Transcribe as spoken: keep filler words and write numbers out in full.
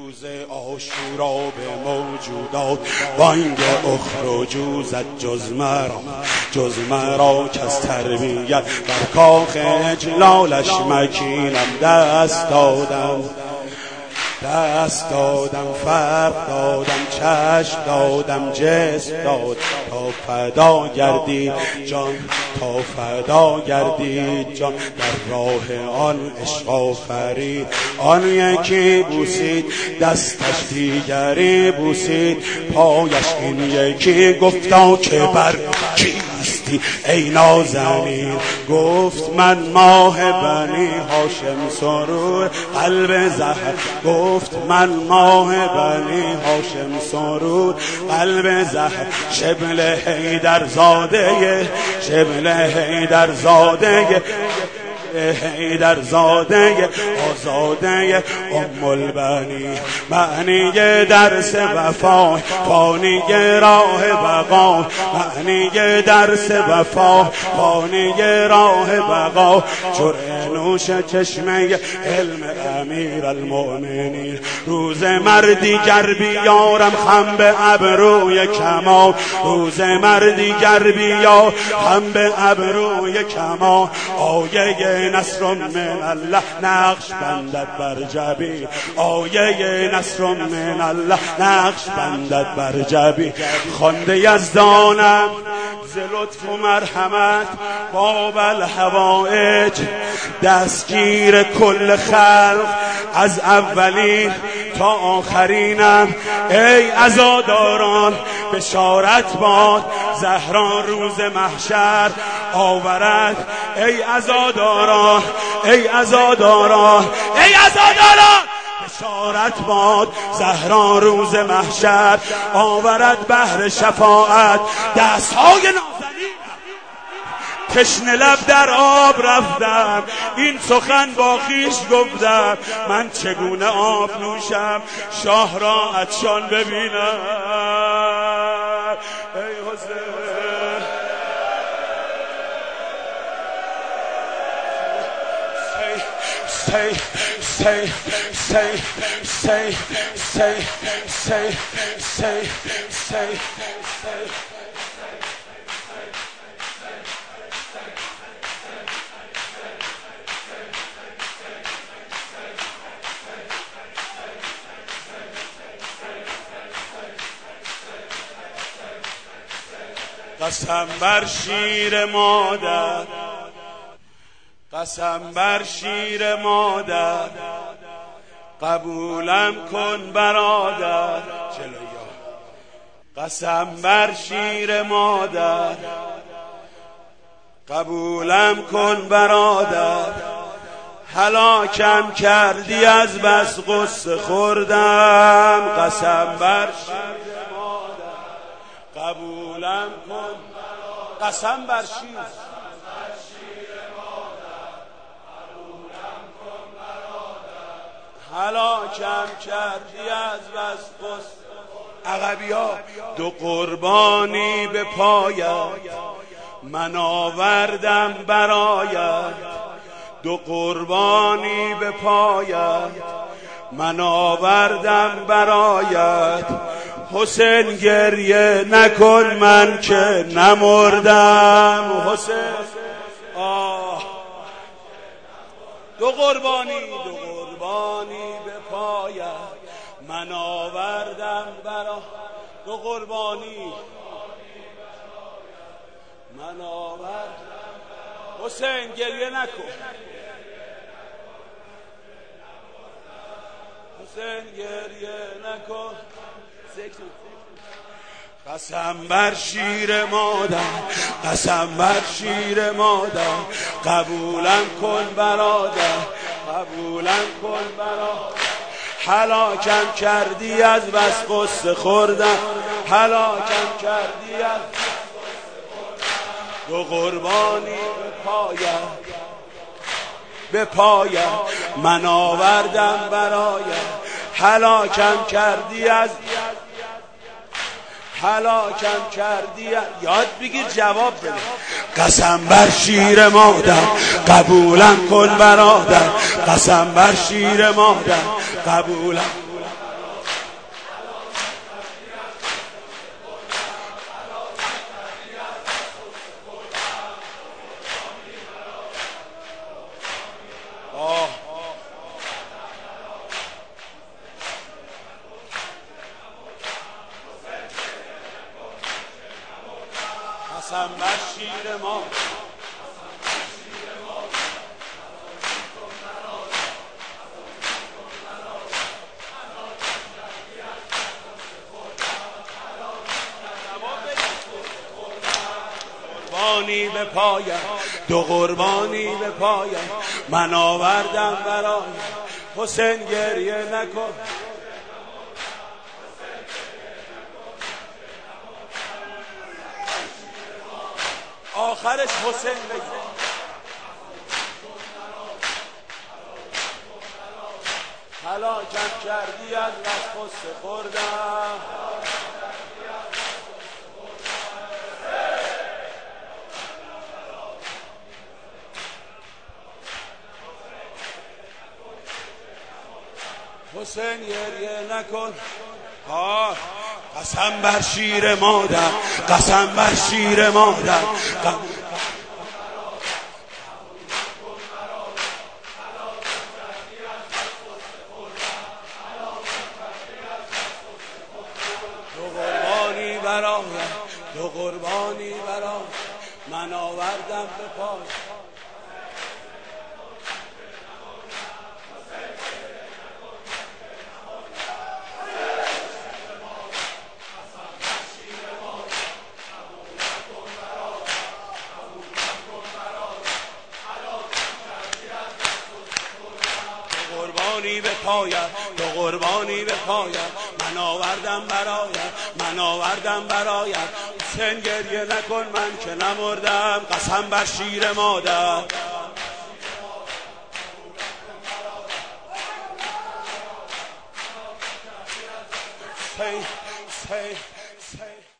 روز عاشورا به موجودات بانگ اخرجوا زد جز مرا جز مرا که از تربیت بر کاخ اجلالش مکینم دست دادم دست دادم فرق دادم چشم دادم جسم داد تا فدا گردید جان تا فدا گردید جان در راه آن عشق آفرید آن یکی بوسید دستش دیگری بوسید پایش این یکی گفتا که بر کیستی ای نازنین گفت من ماه بنی هاشم سرور قلب زهر گفت من ماه بنی هاشم سرور قلب زهر شبل حیدر زاده شبل حیدر زاده حیدر زاده آزاده ام البنی معنی درس وفا فانی راه بقا معنی درس وفا فانی راه بقا جرعه نوش چشمه علم امیر المؤمنین روز مردی گر بیارم خم به ابروی کمان روز مردی گر بیارم خم به ابروی کمان آیه نصر من الله نقش بندد بر جبین آیه نصر من الله نقش بندد بر جبین خوانده یزدانم ز لطف و مرحمت باب الحوائج دستگیر کل خلق از اولین تا آخرینم ای عزاداران بشارت باد زهرا روز محشر آورد ای عزاداران ای عزاداران ای عزاداران بشارت باد زهرا روز محشر آورد بهر شفاعت دستهای نازنین تشنه لب در آب رفتم این سخن با خویش گفتم من چگونه آب نوشم شاه را عطشان ببینم ای حسین say say say say say say say say say قسم بر شیر مادر قسم بر شیر مادر قبولم کن برادر جلویا قسم بر شیر مادر قبولم کن برادر هلاکم کردی از بس غصه خوردم قسم بر شیر مادر قبولم کن قسم بر شیر هلاکم کردی از بس غصه عقبیا دو قربانی به پایت من آوردم برایت دو قربانی به پایت من آوردم برایت حسین گریه نکن من که نمردم حسین آه دو قربانی دو قربانی به پایت من آوردم برا دو قربانی من آوردم حسین گریه نکن حسین گریه نکن قسم بر شیر مادر قسم بر شیر مادر قبولم کن برادر قبولم کن برادر هلاکم کردی از بس غصه خوردم هلاکم کردی از دو قربانی به پایت به پایت من آوردم برایت هلاکم کردی از هلاکم کردی یاد بگیر جواب بده قسم بر شیر مادر قبولم کن برادر قسم بر شیر مادر قبولم قسم بر شیر ما قربانی به پایم دو قربانی به پایم من آوردم برای حسین گریه نکن آخرش حسین بگه هلاکم کردی از بس قصه خوردم حسین گریه نکن ها قسم بر شیر مادر قسم بر شیر مادر دو قربانی برایم دو قربانی برایم من آوردم به پای قربانی به پایم دو قربانی به پایم من آوردم برایت من آوردم برایت حسین گریه نکن من که نمردم قسم بر شیر مادر حسین حسین